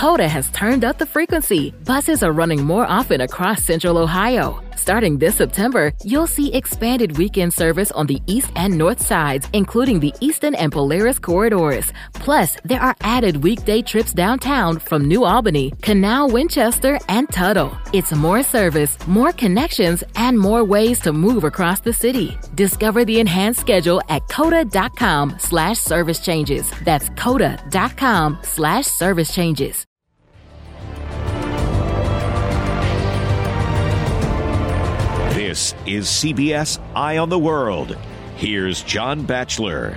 Coda has turned up the frequency. Buses are running more often across Central Ohio. Starting this September, you'll see expanded weekend service on the east and north sides, including the Eastern and Polaris corridors. Plus, there are added weekday trips downtown from New Albany, Canal, Winchester, and Tuttle. It's more service, more connections, and more ways to move across the city. Discover the enhanced schedule at coda.com/service changes. That's coda.com/service changes. This is CBS Eye on the World. Here's John Batchelor.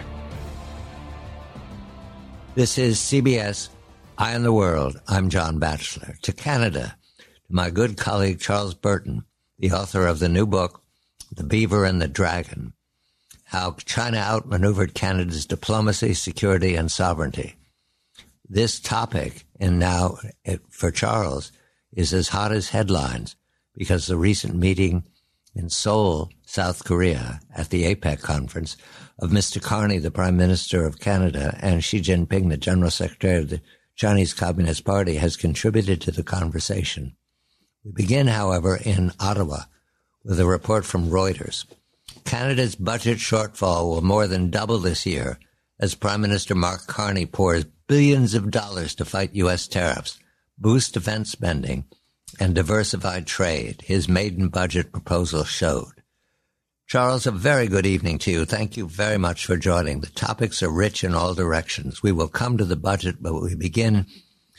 This is CBS Eye on the World. I'm John Batchelor. To Canada, to my good colleague Charles Burton, the author of the new book, The Beaver and the Dragon, How China Outmaneuvered Canada's Diplomacy, Security, and Sovereignty. This topic, and now for Charles, is as hot as headlines because the recent meeting in Seoul, South Korea, at the APEC conference of Mr. Carney, the Prime Minister of Canada, and Xi Jinping, the General Secretary of the Chinese Communist Party, has contributed to the conversation. We begin, however, in Ottawa with a report from Reuters. Canada's budget shortfall will more than double this year as Prime Minister Mark Carney pours billions of dollars to fight U.S. tariffs, boost defense spending, and diversified trade, his maiden budget proposal showed. Charles, a very good evening to you. Thank you very much for joining. The topics are rich in all directions. We will come to the budget, but we begin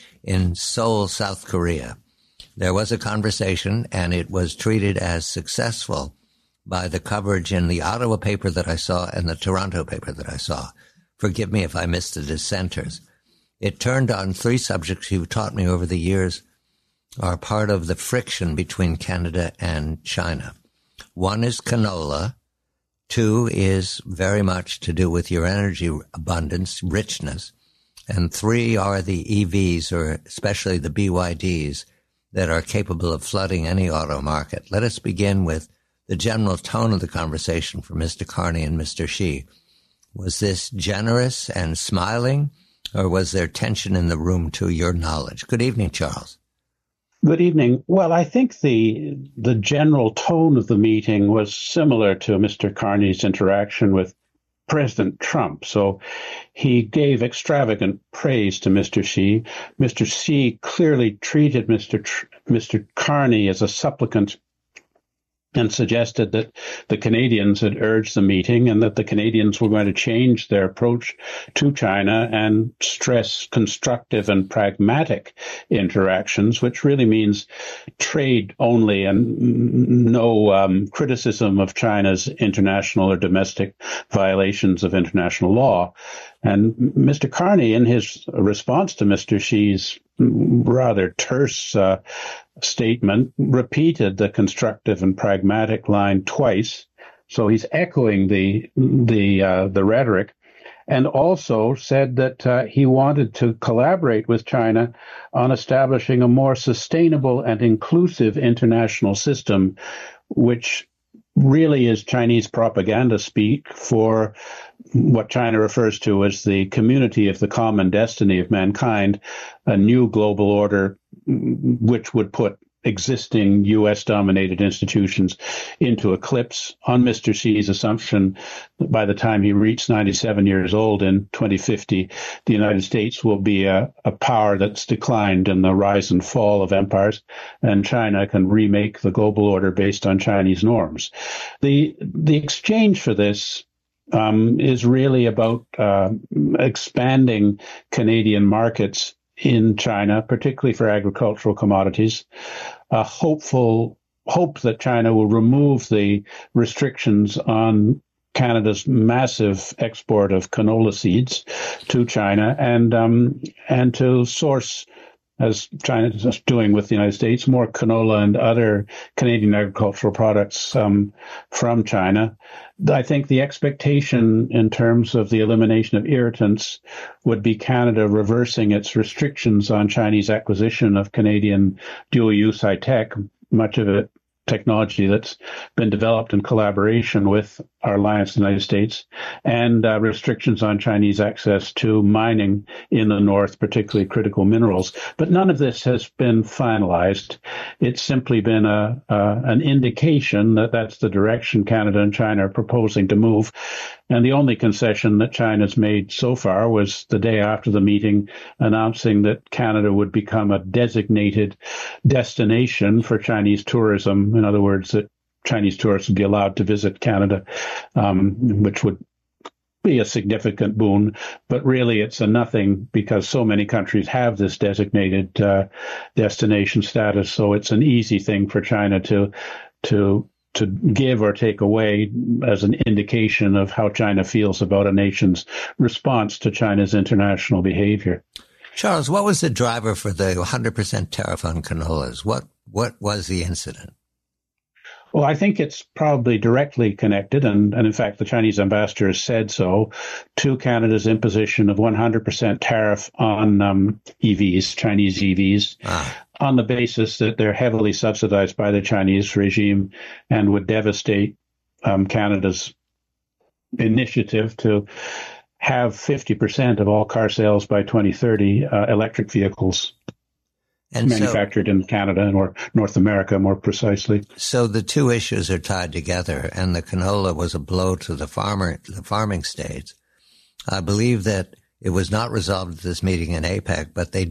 in Seoul, South Korea. There was a conversation, and it was treated as successful by the coverage in the Ottawa paper that I saw and the Toronto paper that I saw. Forgive me if I missed the dissenters. It turned on three subjects you've taught me over the years are part of the friction between Canada and China. One is canola. Two is very much to do with your energy abundance, richness. And three are the EVs, or especially the BYDs, that are capable of flooding any auto market. Let us begin with the general tone of the conversation for Mr. Carney and Mr. Xi. Was this generous and smiling, or was there tension in the room to your knowledge? Good evening, Charles. Good evening. Well, I think the general tone of the meeting was similar to Mr. Carney's interaction with President Trump. So he gave extravagant praise to Mr. Xi. Mr. Xi clearly treated Mr. Carney as a supplicant and suggested that the Canadians had urged the meeting and that the Canadians were going to change their approach to China and stress constructive and pragmatic interactions, which really means trade only and no criticism of China's international or domestic violations of international law. And Mr. Carney, in his response to Mr. Xi's rather terse statement, repeated the constructive and pragmatic line twice. So he's echoing the rhetoric, and also said that he wanted to collaborate with China on establishing a more sustainable and inclusive international system, which really is Chinese propaganda speak for what China refers to as the community of the common destiny of mankind, a new global order which would put existing U.S.-dominated institutions into eclipse on Mr. Xi's assumption that by the time he reached 97 years old in 2050, the United States will be a power that's declined in the rise and fall of empires, and China can remake the global order based on Chinese norms. The exchange for this is really about expanding Canadian markets in China, particularly for agricultural commodities. A hope that China will remove the restrictions on Canada's massive export of canola seeds to China and to source, as China is doing with the United States, more canola and other Canadian agricultural products from China. I think the expectation in terms of the elimination of irritants would be Canada reversing its restrictions on Chinese acquisition of Canadian dual-use high-tech, much of it technology that's been developed in collaboration with our alliance, the United States, and restrictions on Chinese access to mining in the north, particularly critical minerals. But none of this has been finalized. It's simply been an indication that that's the direction Canada and China are proposing to move. And the only concession that China's made so far was the day after the meeting announcing that Canada would become a designated destination for Chinese tourism. In other words, that Chinese tourists would be allowed to visit Canada, which would be a significant boon. But really, it's a nothing because so many countries have this designated destination status. So it's an easy thing for China to give or take away as an indication of how China feels about a nation's response to China's international behavior. Charles, what was the driver for the 100% tariff on canolas? What was the incident? Well, I think it's probably directly connected, and in fact, the Chinese ambassador has said so, to Canada's imposition of 100% tariff on EVs, Chinese EVs, on the basis that they're heavily subsidized by the Chinese regime and would devastate Canada's initiative to have 50% of all car sales by 2030 electric vehicles. And manufactured in Canada or North America, more precisely. So the two issues are tied together, and the canola was a blow to the farming states. I believe that it was not resolved at this meeting in APEC, but the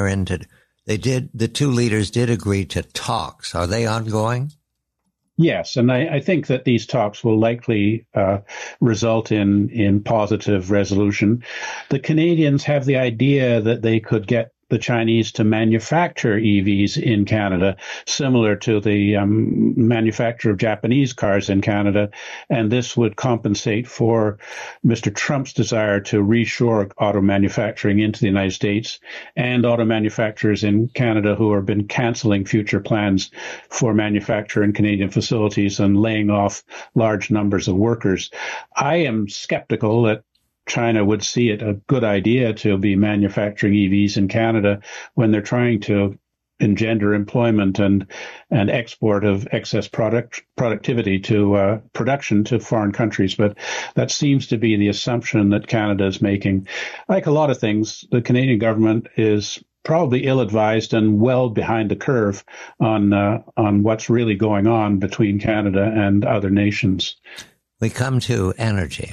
two leaders did agree to talks. Are they ongoing? Yes, and I think that these talks will likely result in positive resolution. The Canadians have the idea that they could get the Chinese to manufacture EVs in Canada, similar to the manufacture of Japanese cars in Canada. And this would compensate for Mr. Trump's desire to reshore auto manufacturing into the United States and auto manufacturers in Canada who have been canceling future plans for manufacture in Canadian facilities and laying off large numbers of workers. I am skeptical that China would see it a good idea to be manufacturing EVs in Canada when they're trying to engender employment and export of excess productivity to production to foreign countries. But that seems to be the assumption that Canada is making. Like a lot of things, the Canadian government is probably ill-advised and well behind the curve on what's really going on between Canada and other nations. We come to energy.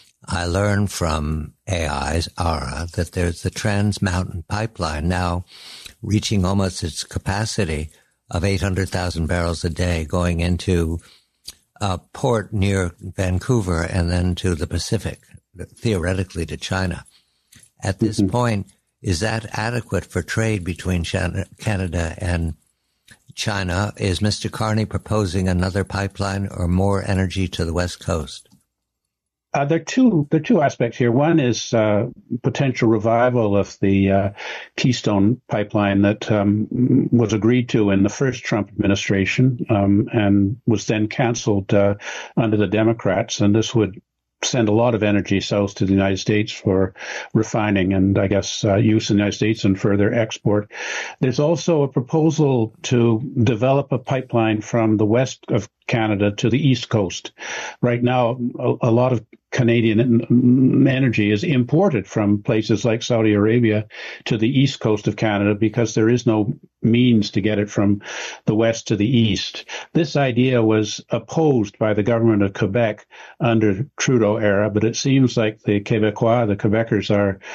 I learned from AI's ARA that there's the Trans Mountain Pipeline now reaching almost its capacity of 800,000 barrels a day going into a port near Vancouver and then to the Pacific, theoretically to China. At this point, is that adequate for trade between Canada and China? Is Mr. Carney proposing another pipeline or more energy to the West Coast? There are two aspects here. One is potential revival of the Keystone pipeline that was agreed to in the first Trump administration and was then canceled under the Democrats. And this would send a lot of energy south to the United States for refining and, I guess, use in the United States and further export. There's also a proposal to develop a pipeline from the west of Canada to the East Coast. Right now, a lot of Canadian energy is imported from places like Saudi Arabia to the east coast of Canada because there is no means to get it from the west to the east. This idea was opposed by the government of Quebec under Trudeau era, but it seems like the Quebecers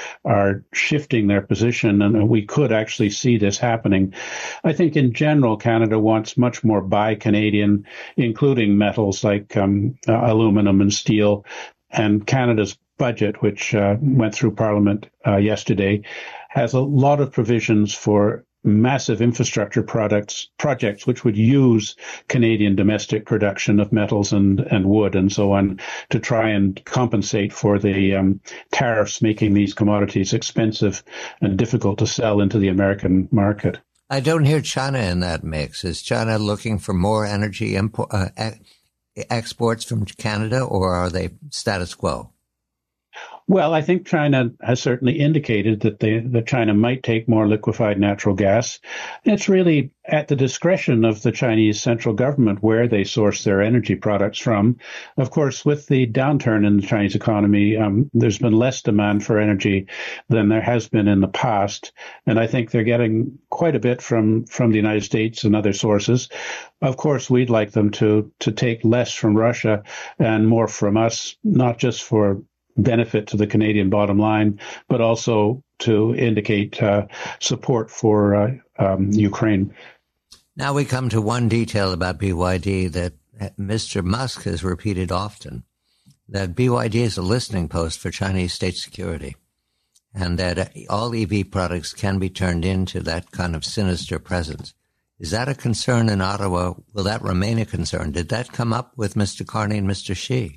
are shifting their position, and we could actually see this happening. I think in general, Canada wants much more buy Canadian, including metals like aluminum and steel. And Canada's budget, which went through Parliament yesterday, has a lot of provisions for massive infrastructure projects which would use Canadian domestic production of metals and wood and so on to try and compensate for the tariffs making these commodities expensive and difficult to sell into the American market. I don't hear China in that mix. Is China looking for more energy exports from Canada, or are they status quo? Well, I think China has certainly indicated that China might take more liquefied natural gas. It's really at the discretion of the Chinese central government where they source their energy products from. Of course, with the downturn in the Chinese economy, there's been less demand for energy than there has been in the past. And I think they're getting quite a bit from the United States and other sources. Of course, we'd like them to take less from Russia and more from us, not just for benefit to the Canadian bottom line, but also to indicate support for Ukraine. Now we come to one detail about BYD that Mr. Musk has repeated often, that BYD is a listening post for Chinese state security, and that all EV products can be turned into that kind of sinister presence. Is that a concern in Ottawa? Will that remain a concern? Did that come up with Mr. Carney and Mr. Xi?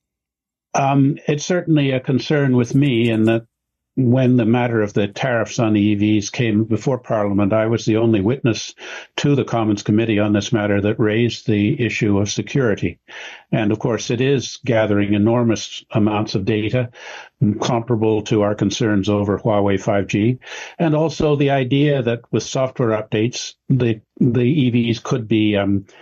It's certainly a concern with me in that when the matter of the tariffs on the EVs came before Parliament, I was the only witness to the Commons Committee on this matter that raised the issue of security. And of course, it is gathering enormous amounts of data comparable to our concerns over Huawei 5G. And also the idea that with software updates, the EVs could be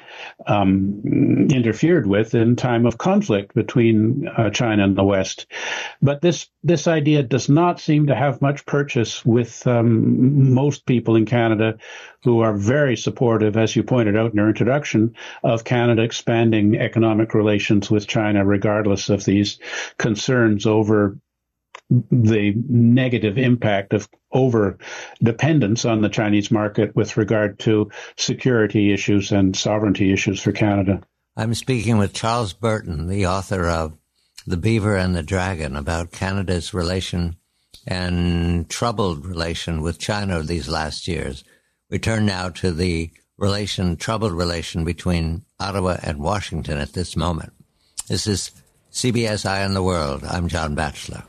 interfered with in time of conflict between China and the West. But this idea does not seem to have much purchase with most people in Canada who are very supportive, as you pointed out in your introduction, of Canada expanding economic relations with China, regardless of these concerns over the negative impact of over dependence on the Chinese market with regard to security issues and sovereignty issues for Canada. I'm speaking with Charles Burton, the author of The Beaver and the Dragon, about Canada's relation and troubled relation with China these last years. We turn now to the troubled relation between Ottawa and Washington at this moment. This is CBS Eye on the World. I'm John Batchelor.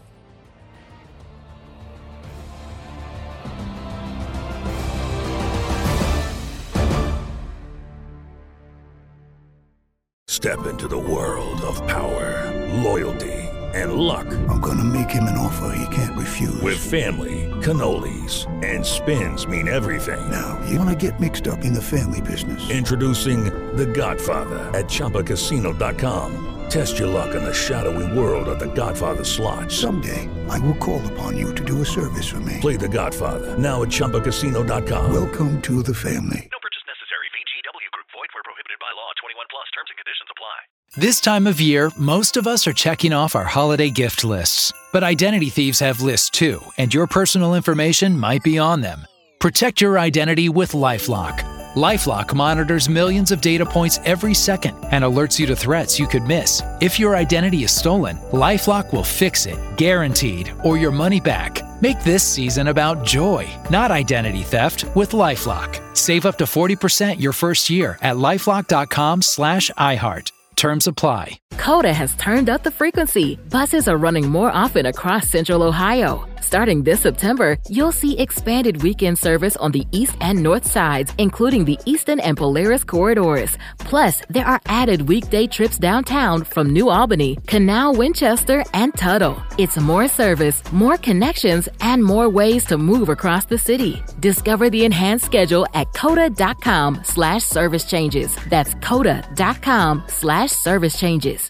Step into the world of power, loyalty, and luck. I'm going to make him an offer he can't refuse. With family, cannolis, and spins mean everything. Now, you want to get mixed up in the family business. Introducing The Godfather at ChumbaCasino.com. Test your luck in the shadowy world of The Godfather slot. Someday, I will call upon you to do a service for me. Play The Godfather now at ChumbaCasino.com. Welcome to the family. No purchase necessary. VGW Group. Void where prohibited by law. 21 plus. Terms and conditions apply. This time of year, most of us are checking off our holiday gift lists. But identity thieves have lists too, and your personal information might be on them. Protect your identity with LifeLock. LifeLock monitors millions of data points every second and alerts you to threats you could miss. If your identity is stolen, LifeLock will fix it, guaranteed, or your money back. Make this season about joy, not identity theft, with LifeLock. Save up to 40% your first year at LifeLock.com/iHeart. Terms apply. Coda has turned up the frequency. Buses are running more often across Central Ohio. Starting this September, you'll see expanded weekend service on the east and north sides, including the Eastern and Polaris corridors. Plus, there are added weekday trips downtown from New Albany, Canal, Winchester, and Tuttle. It's more service, more connections, and more ways to move across the city. Discover the enhanced schedule at coda.com/service changes. That's coda.com/service changes.